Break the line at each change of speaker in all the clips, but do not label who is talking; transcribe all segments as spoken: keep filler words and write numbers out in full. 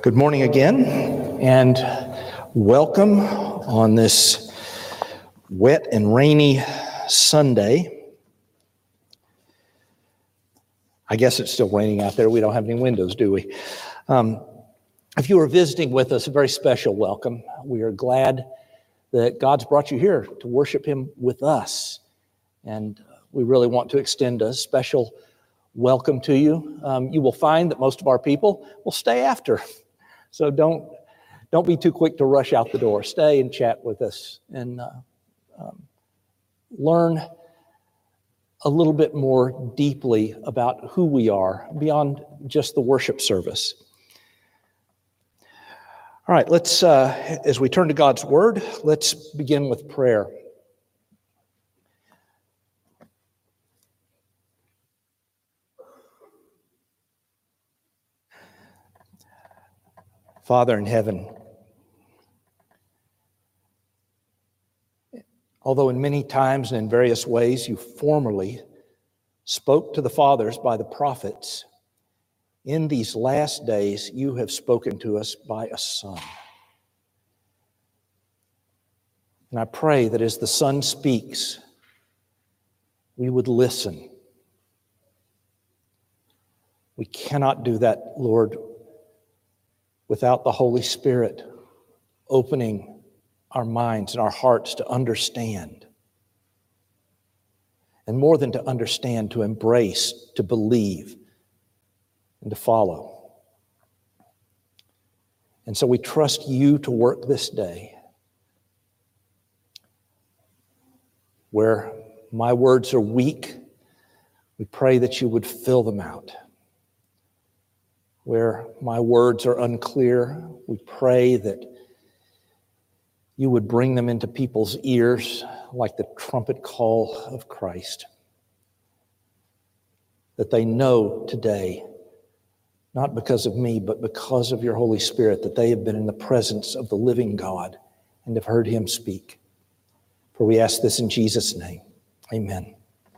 Good morning again, and welcome on this wet and rainy Sunday. I guess it's still raining out there. We don't have any windows, do we? Um, if you are visiting with us, a very special welcome. We are glad that God's brought you here to worship Him with us, and we really want to extend a special welcome to you. Um, you will find that most of our people will stay after. So don't don't be too quick to rush out the door. Stay and chat with us and uh, um, learn a little bit more deeply about who we are beyond just the worship service. All right, let's, uh, as we turn to God's Word, let's begin with prayer. Father in heaven, although in many times and in various ways you formerly spoke to the fathers by the prophets, in these last days you have spoken to us by a Son. And I pray that as the Son speaks, we would listen. We cannot do that, Lord, without the Holy Spirit opening our minds and our hearts to understand. And more than to understand, to embrace, to believe, and to follow. And so we trust you to work this day. Where my words are weak, we pray that you would fill them out. Where my words are unclear, we pray that you would bring them into people's ears like the trumpet call of Christ. That they know today, not because of me, but because of your Holy Spirit, that they have been in the presence of the living God and have heard Him speak. For we ask this in Jesus' name. Amen.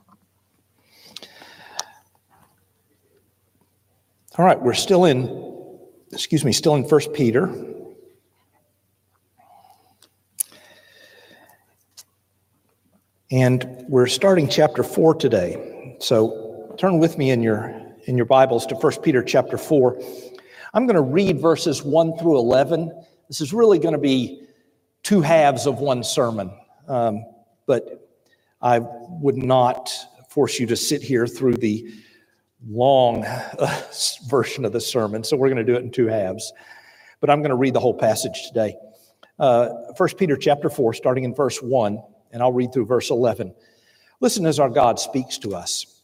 All right, we're still in, excuse me, still in First Peter. And we're starting chapter four today. So turn with me in your in your Bibles to First Peter chapter four. I'm going to read verses one through eleven. This is really going to be two halves of one sermon. Um, but I would not force you to sit here through the long uh, version of the sermon, so we're going to do it in two halves. But I'm going to read the whole passage today. Uh, First Peter chapter four, starting in verse one, and I'll read through verse eleven. Listen as our God speaks to us.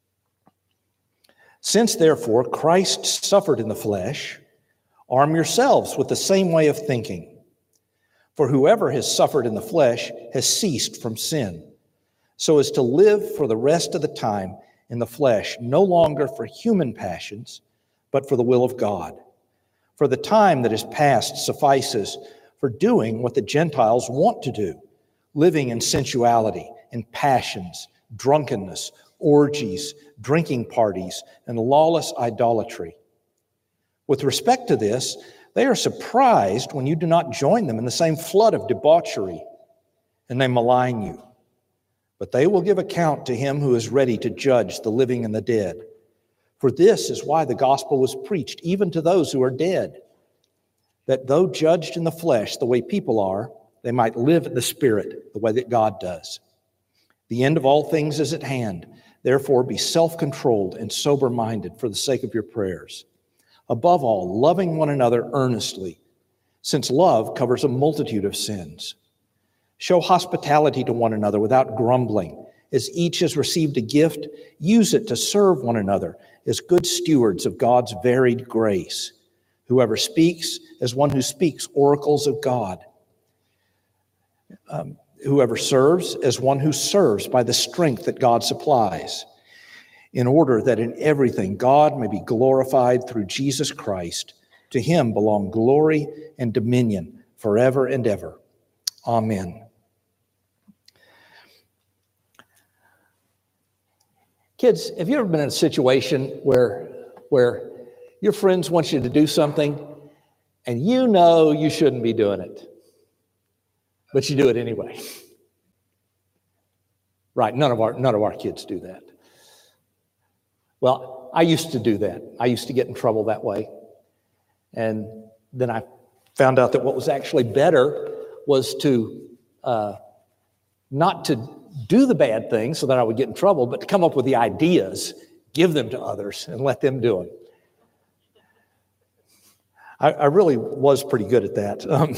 Since therefore Christ suffered in the flesh, arm yourselves with the same way of thinking. For whoever has suffered in the flesh has ceased from sin, so as to live for the rest of the time in the flesh, no longer for human passions, but for the will of God. For the time that is past suffices for doing what the Gentiles want to do, living in sensuality, in passions, drunkenness, orgies, drinking parties, and lawless idolatry. With respect to this, they are surprised when you do not join them in the same flood of debauchery, and they malign you. But they will give account to him who is ready to judge the living and the dead. For this is why the gospel was preached, even to those who are dead, that though judged in the flesh the way people are, they might live in the Spirit the way that God does. The end of all things is at hand. Therefore, be self-controlled and sober-minded for the sake of your prayers. Above all, loving one another earnestly, since love covers a multitude of sins. Show hospitality to one another without grumbling. As each has received a gift, use it to serve one another as good stewards of God's varied grace. Whoever speaks, as one who speaks oracles of God. Um, whoever serves, as one who serves by the strength that God supplies, in order that in everything God may be glorified through Jesus Christ. To him belong glory and dominion forever and ever. Amen. Kids, have you ever been in a situation where, where your friends want you to do something and you know you shouldn't be doing it, but you do it anyway. Right, none of our none of our kids do that. Well, I used to do that. I used to get in trouble that way. And then I found out that what was actually better was to uh, not to do the bad things so that I would get in trouble, but to come up with the ideas, give them to others, and let them do them. I, I really was pretty good at that. Um,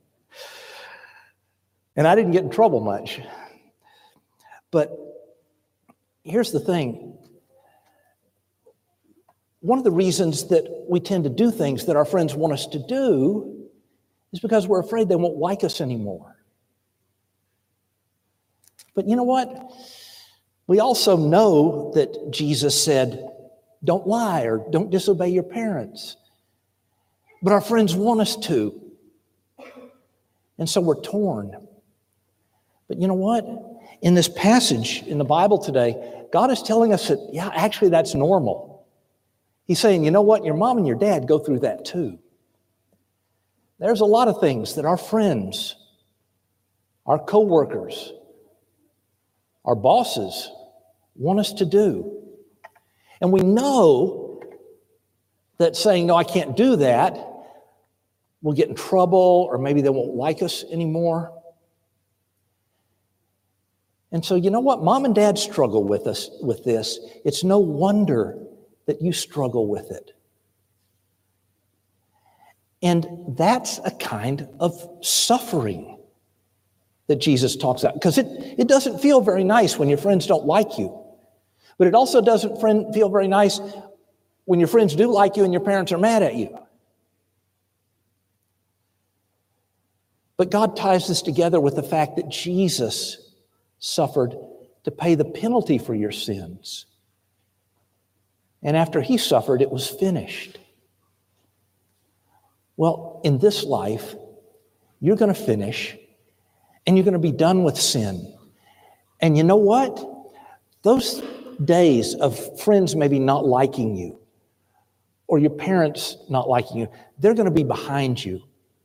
and I didn't get in trouble much. But here's the thing. One of the reasons that we tend to do things that our friends want us to do is because we're afraid they won't like us anymore. But you know what? We also know that Jesus said, don't lie or don't disobey your parents. But our friends want us to. And so we're torn. But you know what? In this passage in the Bible today, God is telling us that, yeah, actually that's normal. He's saying, you know what? Your mom and your dad go through that too. There's a lot of things that our friends, our coworkers, our bosses want us to do. And we know that saying, no, I can't do that, we'll get in trouble, or maybe they won't like us anymore. And so, you know what? Mom and dad struggle with us with this. It's no wonder that you struggle with it. And that's a kind of suffering that Jesus talks about. Because it, it doesn't feel very nice when your friends don't like you. But it also doesn't friend, feel very nice when your friends do like you and your parents are mad at you. But God ties this together with the fact that Jesus suffered to pay the penalty for your sins. And after he suffered, it was finished. Well, in this life, you're going to finish and you're going to be done with sin. And you know what? Those days of friends maybe not liking you or your parents not liking you, they're going to be behind you.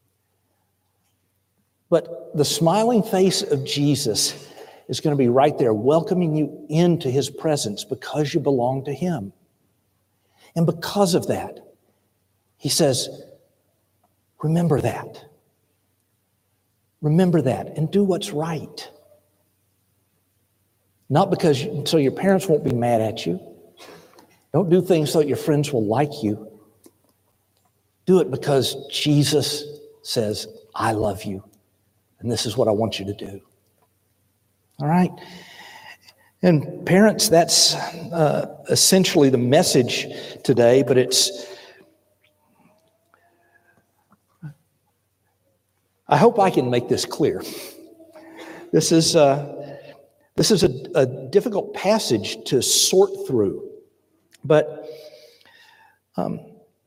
But the smiling face of Jesus is going to be right there welcoming you into his presence because you belong to him. And because of that, he says, remember that. Remember that and do what's right. Not because you, so your parents won't be mad at you. Don't do things so that your friends will like you. Do it because Jesus says, I love you. And this is what I want you to do. All right? And parents, that's uh, essentially the message today, but it's, I hope I can make this clear. This is, uh, this is a, a difficult passage to sort through, but um,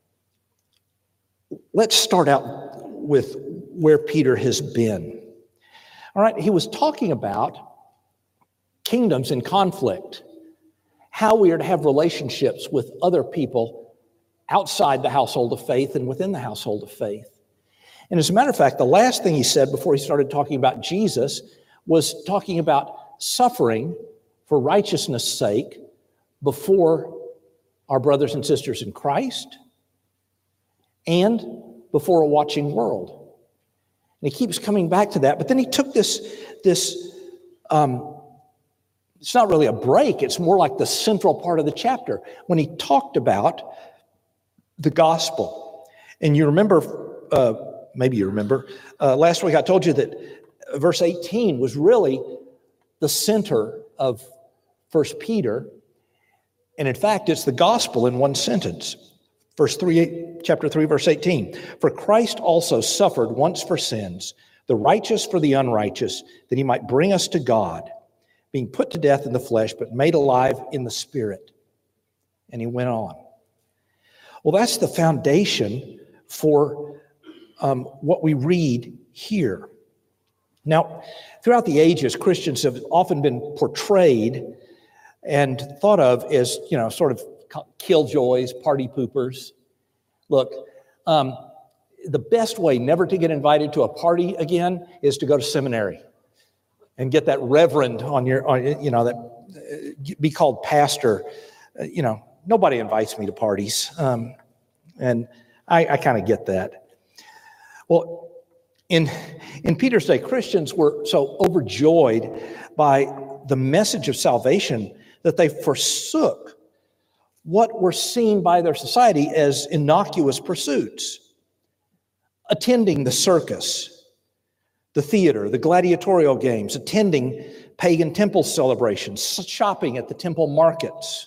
let's start out with where Peter has been. All right, he was talking about kingdoms in conflict, how we are to have relationships with other people outside the household of faith and within the household of faith. And as a matter of fact, the last thing he said before he started talking about Jesus was talking about suffering for righteousness' sake before our brothers and sisters in Christ and before a watching world. And he keeps coming back to that, but then he took this, this um, it's not really a break, it's more like the central part of the chapter when he talked about the gospel. And you remember, uh, maybe you remember, uh, last week I told you that verse eighteen was really the center of First Peter. And in fact, it's the gospel in one sentence. Verse three, chapter three, verse eighteen. For Christ also suffered once for sins, the righteous for the unrighteous, that he might bring us to God, being put to death in the flesh, but made alive in the spirit. And he went on. Well, that's the foundation for um, what we read here. Now, throughout the ages, Christians have often been portrayed and thought of as, you know, sort of killjoys, party poopers. Look, um, the best way never to get invited to a party again is to go to seminary and get that reverend on your, on, you know, that uh, be called pastor. Uh, you know, nobody invites me to parties. Um, and I, I kind of get that. Well, in, in Peter's day, Christians were so overjoyed by the message of salvation that they forsook what were seen by their society as innocuous pursuits. Attending the circus, the theater, the gladiatorial games, attending pagan temple celebrations, shopping at the temple markets.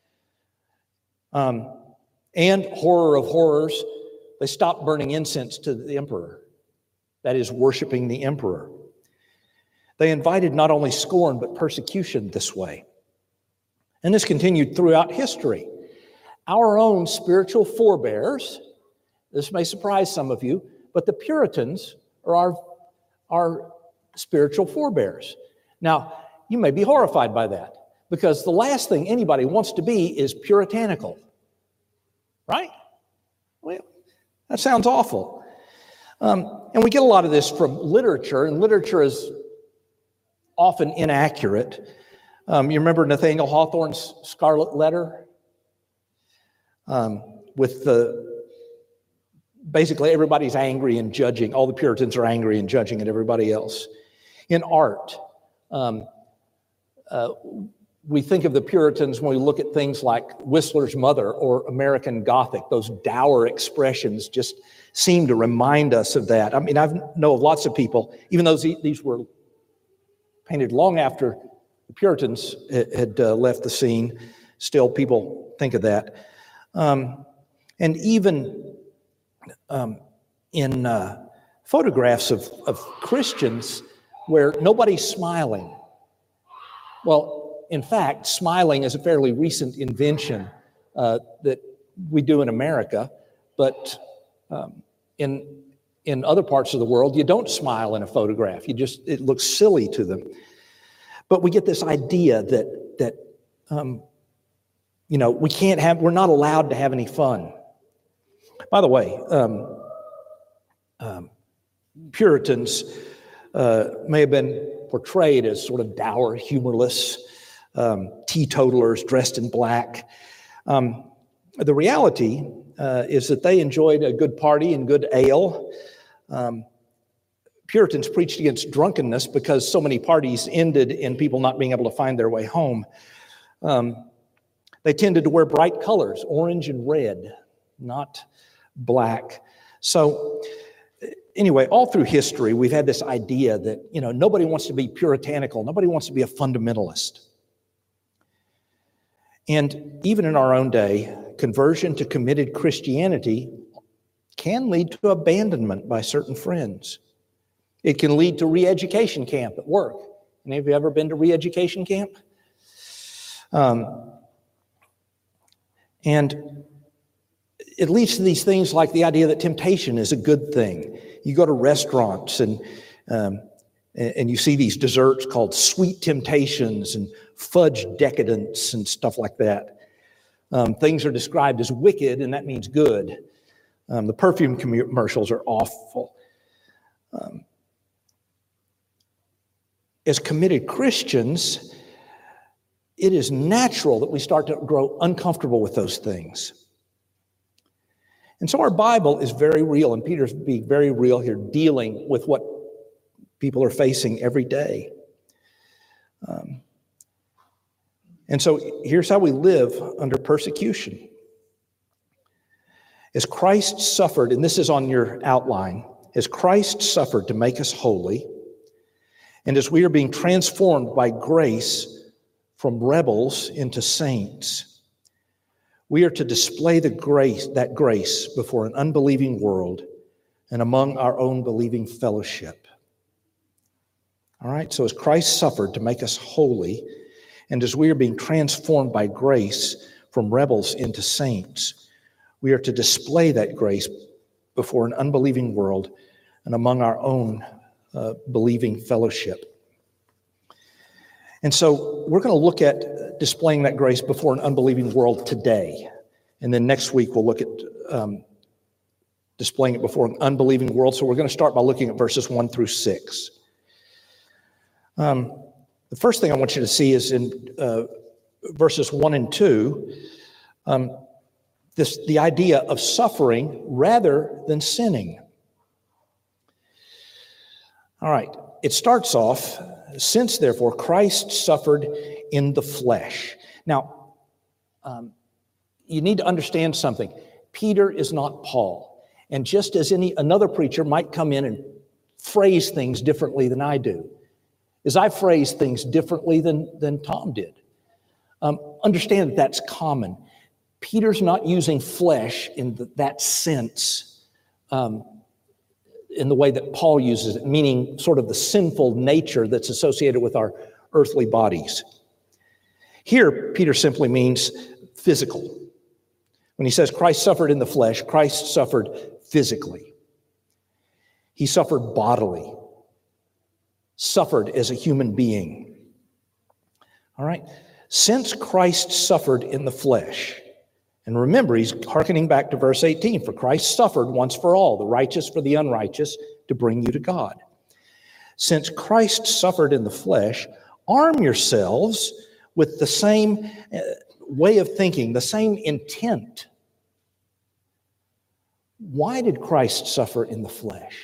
Um, and horror of horrors, they stopped burning incense to the emperor. That is, worshiping the emperor. They invited not only scorn, but persecution this way. And this continued throughout history. Our own spiritual forebears, this may surprise some of you, but the Puritans are our, our spiritual forebears. Now, you may be horrified by that, because the last thing anybody wants to be is puritanical. Right? Well, that sounds awful. Um, and we get a lot of this from literature, and literature is often inaccurate. Um, you remember Nathaniel Hawthorne's Scarlet Letter? Um, with the, basically everybody's angry and judging. All the Puritans are angry and judging at everybody else. In art, um, uh, we think of the Puritans when we look at things like Whistler's Mother or American Gothic. Those dour expressions just seem to remind us of that. I mean, I know of lots of people, even though these were painted long after the Puritans had uh, left the scene, still people think of that. Um, and even um, in uh, photographs of, of Christians where nobody's smiling. Well, in fact, smiling is a fairly recent invention uh, that we do in America, but um, in in other parts of the world, you don't smile in a photograph. You just, it looks silly to them. But we get this idea that that um, you know, we can't have, we're not allowed to have any fun. By the way, um, um, Puritans uh, may have been portrayed as sort of dour, humorless, um, teetotalers dressed in black. Um, the reality uh, is that they enjoyed a good party and good ale. Um, Puritans preached against drunkenness because so many parties ended in people not being able to find their way home. Um, they tended to wear bright colors, orange and red, not black. So anyway, all through history, we've had this idea that, you know, nobody wants to be puritanical. Nobody wants to be a fundamentalist. And even in our own day, conversion to committed Christianity can lead to abandonment by certain friends. It can lead to re-education camp at work. Any of you ever been to re-education camp? Um, and it leads to these things like the idea that temptation is a good thing. You go to restaurants and um, and you see these desserts called sweet temptations and fudge decadence and stuff like that. Um, things are described as wicked, and that means good. Um, the perfume commercials are awful. Um, as committed Christians, it is natural that we start to grow uncomfortable with those things. And so our Bible is very real, and Peter's being very real here, dealing with what people are facing every day. Um, and so here's how we live under persecution. As Christ suffered, and this is on your outline, as Christ suffered to make us holy, and as we are being transformed by grace from rebels into saints, we are to display the grace, that grace before an unbelieving world and among our own believing fellowship. All right, so as Christ suffered to make us holy, and as we are being transformed by grace from rebels into saints, we are to display that grace before an unbelieving world and among our own uh, believing fellowship. And so we're going to look at displaying that grace before an unbelieving world today. And then next week we'll look at um, displaying it before an unbelieving world. So we're going to start by looking at verses one through six. Um, the first thing I want you to see is in uh, verses one and two, um, this the idea of suffering rather than sinning. All right, it starts off, since therefore Christ suffered in the flesh. Now, um, you need to understand something. Peter is not Paul. And just as any another preacher might come in and phrase things differently than I do, as I phrase things differently than, than Tom did. Um, understand that that's common. Peter's not using flesh in the, that sense, um, in the way that Paul uses it, meaning sort of the sinful nature that's associated with our earthly bodies. Here, Peter simply means physical. When he says Christ suffered in the flesh, Christ suffered physically. He suffered bodily, suffered as a human being. All right? Since Christ suffered in the flesh, and remember, he's hearkening back to verse eighteen, for Christ suffered once for all, the righteous for the unrighteous, to bring you to God. Since Christ suffered in the flesh, arm yourselves with the same way of thinking, the same intent. Why did Christ suffer in the flesh?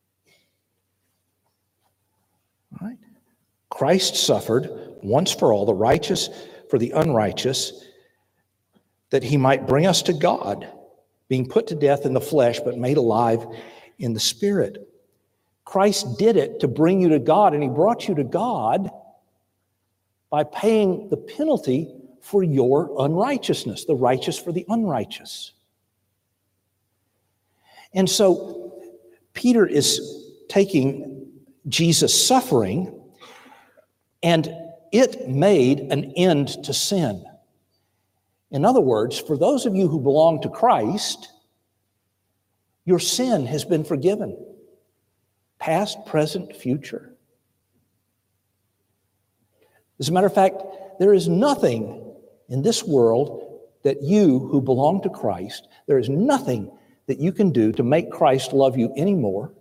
All right. Christ suffered once for all, the righteous for the unrighteous, that he might bring us to God, being put to death in the flesh, but made alive in the spirit. Christ did it to bring you to God, and he brought you to God by paying the penalty for your unrighteousness, the righteous for the unrighteous. And so Peter is taking Jesus' suffering, and it made an end to sin. In other words, for those of you who belong to Christ, your sin has been forgiven. Past, present, future. As a matter of fact, there is nothing in this world that you who belong to Christ, there is nothing that you can do to make Christ love you anymore.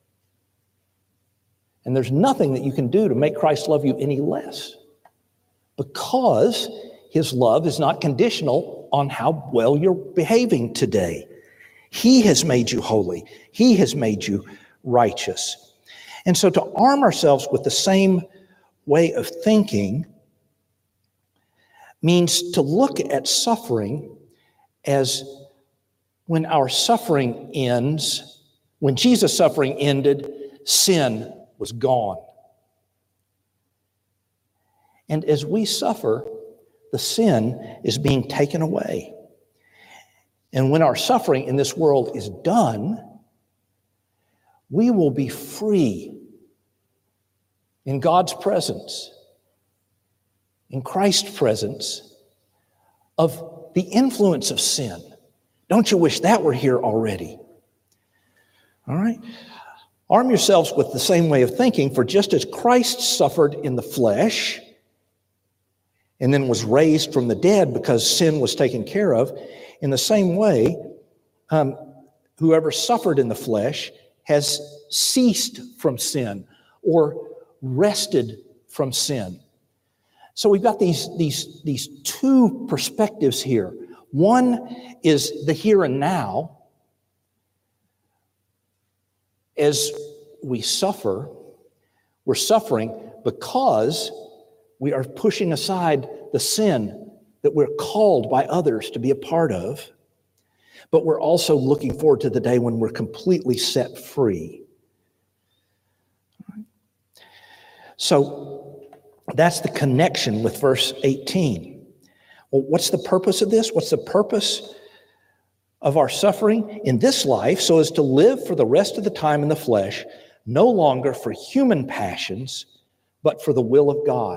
And there's nothing that you can do to make Christ love you any less. Because his love is not conditional on how well you're behaving today. He has made you holy. He has made you righteous. And so to arm ourselves with the same way of thinking means to look at suffering as when our suffering ends, when Jesus' suffering ended, sin was gone. And as we suffer, the sin is being taken away. And when our suffering in this world is done, we will be free in God's presence, in Christ's presence, of the influence of sin. Don't you wish that were here already? All right? Arm yourselves with the same way of thinking, for just as Christ suffered in the flesh and then was raised from the dead because sin was taken care of, in the same way, um, whoever suffered in the flesh has ceased from sin or rested from sin. So we've got these, these, these two perspectives here. One is the here and now. As we suffer, we're suffering because we are pushing aside the sin that we're called by others to be a part of, but we're also looking forward to the day when we're completely set free. So that's the connection with verse eighteen. Well, what's the purpose of this? What's the purpose of our suffering in this life? So as to live for the rest of the time in the flesh, no longer for human passions, but for the will of God.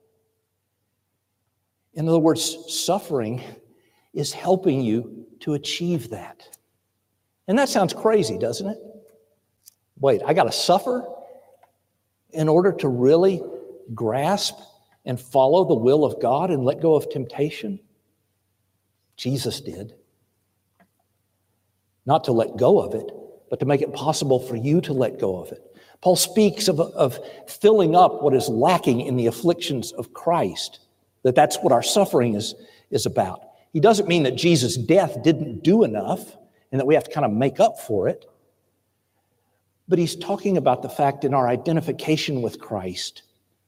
In other words, suffering is helping you to achieve that. And that sounds crazy, doesn't it? Wait, I got to suffer in order to really grasp and follow the will of God and let go of temptation? Jesus did. not to let go of it, but to make it possible for you to let go of it. Paul speaks of, of filling up what is lacking in the afflictions of Christ, that that's what our suffering is, is about. He doesn't mean that Jesus' death didn't do enough and that we have to kind of make up for it. But he's talking about the fact in our identification with Christ,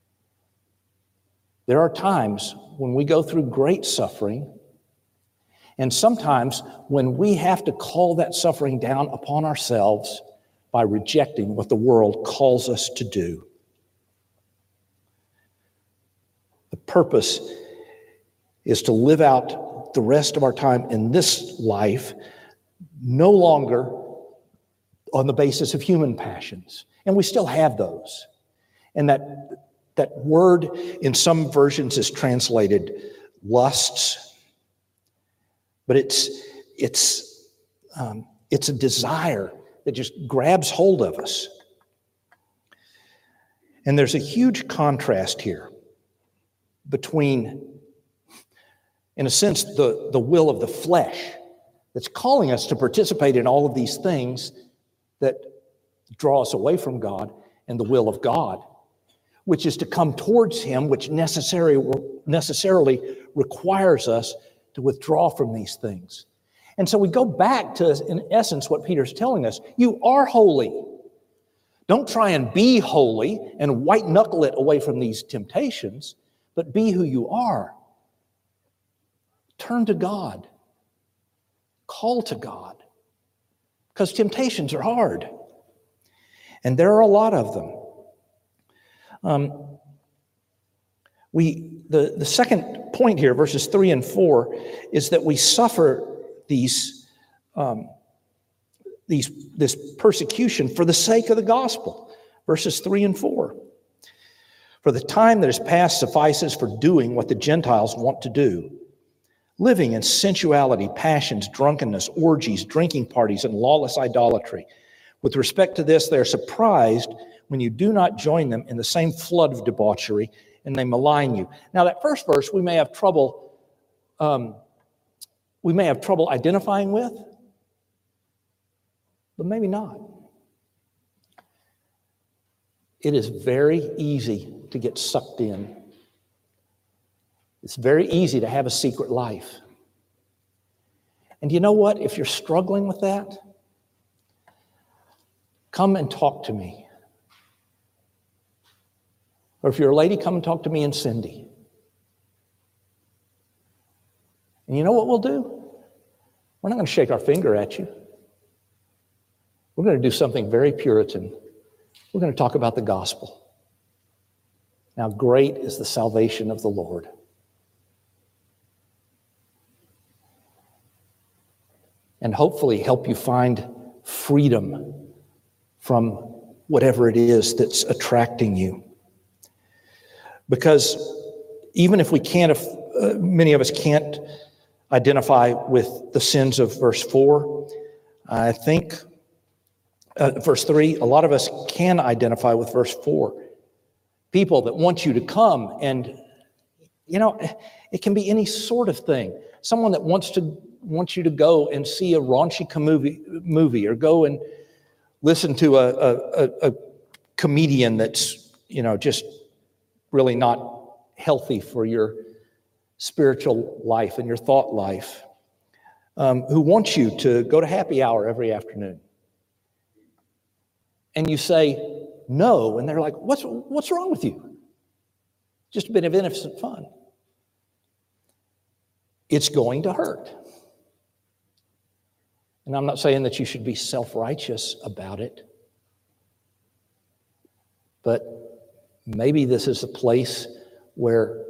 there are times when we go through great suffering, and sometimes when we have to call that suffering down upon ourselves by rejecting what the world calls us to do. The purpose is to live out the rest of our time in this life no longer on the basis of human passions. And we still have those. And that, that word in some versions is translated lusts, but it's, it's, um, it's a desire that just grabs hold of us. And there's a huge contrast here between, in a sense, the, the will of the flesh that's calling us to participate in all of these things that draw us away from God, and the will of God, which is to come towards Him, which necessarily, necessarily requires us to withdraw from these things. And so we go back to, in essence, what Peter's telling us. You are holy. Don't try and be holy and white-knuckle it away from these temptations, but be who you are. Turn to God. Call to God. Because temptations are hard. And there are a lot of them. Um, we the, the second point here, verses three and four, is that we suffer these, um, these this persecution for the sake of the gospel. Verses three and four. For the time that is past suffices for doing what the Gentiles want to do, living in sensuality, passions, drunkenness, orgies, drinking parties, and lawless idolatry. With respect to this, they are surprised when you do not join them in the same flood of debauchery, and they malign you. Now, that first verse we may have trouble, um, we may have trouble identifying with, but maybe not. It is very easy to get sucked in. It's very easy to have a secret life. And you know what? If you're struggling with that, come and talk to me. Or if you're a lady, come and talk to me and Cindy. And you know what we'll do? We're not going to shake our finger at you. We're going to do something very Puritan. We're going to talk about the gospel. Now, great is the salvation of the Lord. And hopefully help you find freedom from whatever it is that's attracting you. Because even if we can't, if, uh, many of us can't identify with the sins of verse four, I think, uh, verse three, a lot of us can identify with verse four. People that want you to come, and, you know, it can be any sort of thing. Someone that wants to wants you to go and see a raunchy movie, movie or go and listen to a, a, a comedian that's, you know, just really not healthy for your spiritual life and your thought life, um, who wants you to go to happy hour every afternoon. And you say no, and they're like, what's, what's wrong with you? Just a bit of innocent fun. It's going to hurt. And I'm not saying that you should be self-righteous about it, but maybe this is a place where,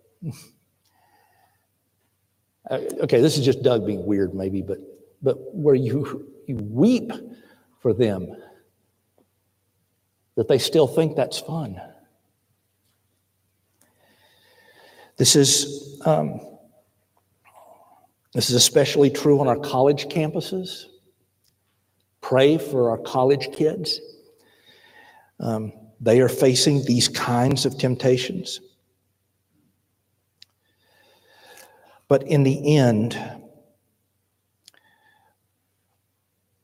okay, this is just Doug being weird maybe, but but where you, you weep for them, that they still think that's fun. This is... Um, This is especially true on our college campuses. Pray for our college kids. Um, they are facing these kinds of temptations. But in the end,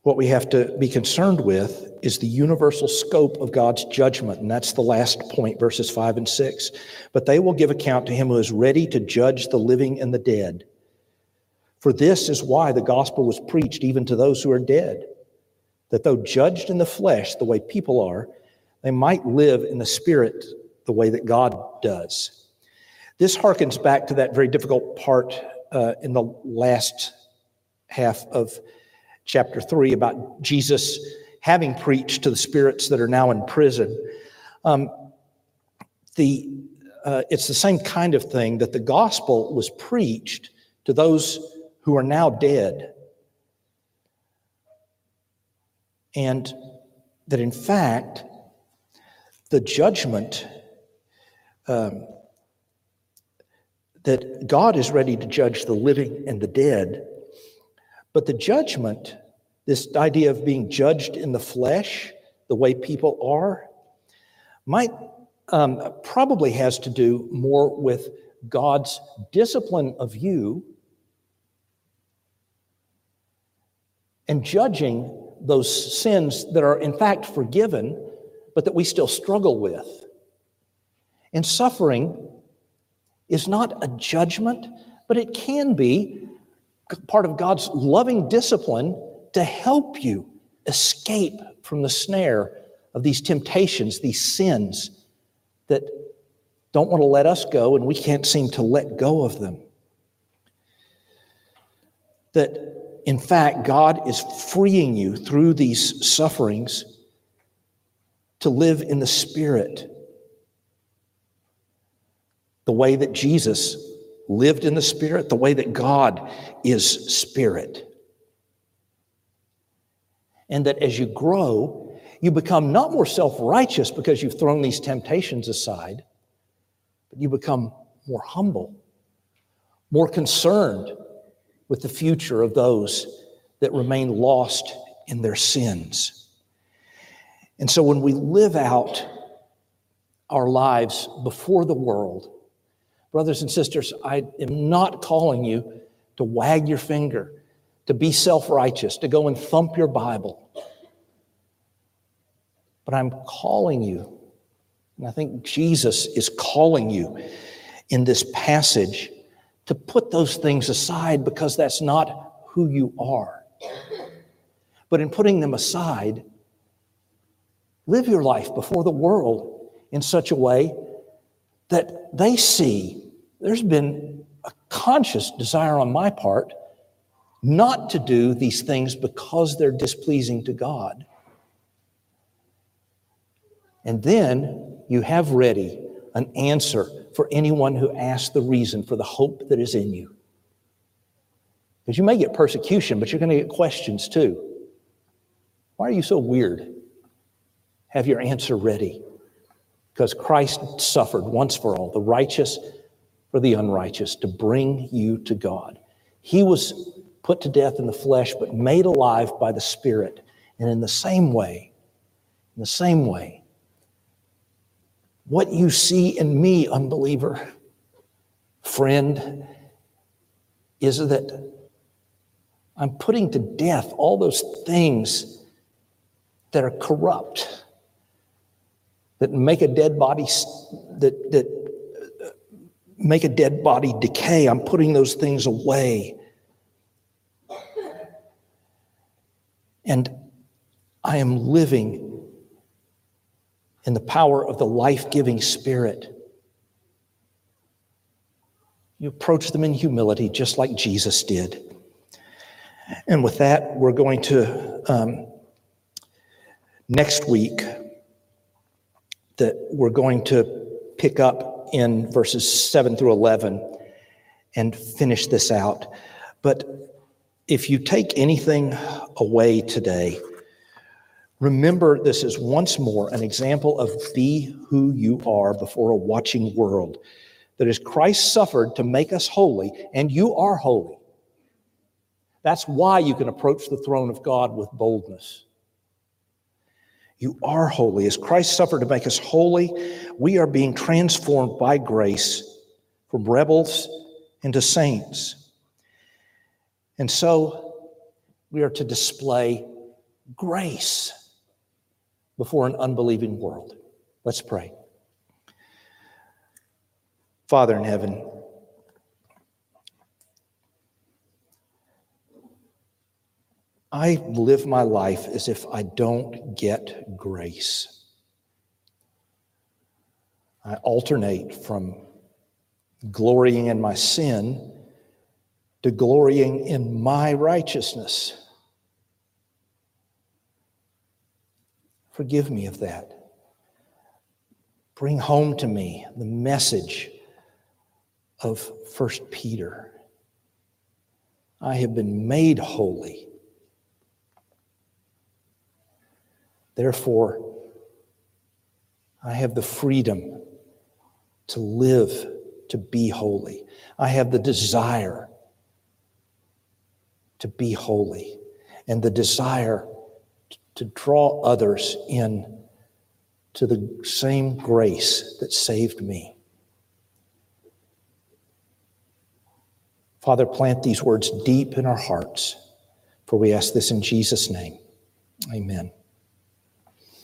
What we have to be concerned with is the universal scope of God's judgment, and that's the last point, verses five and six. But they will give account to him who is ready to judge the living and the dead. For this is why the gospel was preached even to those who are dead, that though judged in the flesh the way people are, they might live in the spirit the way that God does. This harkens back to that very difficult part uh, in the last half of chapter three about Jesus having preached to the spirits that are now in prison. Um, the uh, it's the same kind of thing, that the gospel was preached to those who are now dead, and that in fact the judgment um, that God is ready to judge the living and the dead, but the judgment, this idea of being judged in the flesh, the way people are, might um, probably has to do more with God's discipline of you and judging those sins that are in fact forgiven, but that we still struggle with. And suffering is not a judgment, but it can be part of God's loving discipline to help you escape from the snare of these temptations, these sins that don't want to let us go, and we can't seem to let go of them. That in fact, God is freeing you through these sufferings to live in the Spirit, the way that Jesus lived in the Spirit, the way that God is Spirit. And that as you grow, you become not more self-righteous because you've thrown these temptations aside, but you become more humble, more concerned with the future of those that remain lost in their sins. And so when we live out our lives before the world, brothers and sisters, I am not calling you to wag your finger, to be self-righteous, to go and thump your Bible. But I'm calling you, and I think Jesus is calling you in this passage to put those things aside, because that's not who you are. But in putting them aside, live your life before the world in such a way that they see there's been a conscious desire on my part not to do these things because they're displeasing to God. And then you have ready an answer for anyone who asks the reason for the hope that is in you. Because you may get persecution, but you're going to get questions too. Why are you so weird? Have your answer ready. Because Christ suffered once for all, the righteous for the unrighteous, to bring you to God. He was put to death in the flesh, but made alive by the Spirit. And in the same way, in the same way, what you see in me, unbeliever, friend, is that I'm putting to death all those things that are corrupt, that make a dead body, that, that make a dead body decay. I'm putting those things away. And I am living in the power of the life-giving Spirit. You approach them in humility, just like Jesus did. And with that, we're going to, um, next week, that we're going to pick up in verses seven through eleven and finish this out. But if you take anything away today, remember this is once more an example of be who you are before a watching world. That as Christ suffered to make us holy, and you are holy, that's why you can approach the throne of God with boldness. You are holy. As Christ suffered to make us holy, we are being transformed by grace from rebels into saints. And so we are to display grace before an unbelieving world. Let's pray. Father in heaven, I live my life as if I don't get grace. I alternate from glorying in my sin to glorying in my righteousness. Forgive me of that. Bring home to me the message of First Peter. I have been made holy. Therefore, I have the freedom to live, to be holy. I have the desire to be holy and the desire to draw others in to the same grace that saved me. Father, plant these words deep in our hearts, for we ask this in Jesus' name. Amen.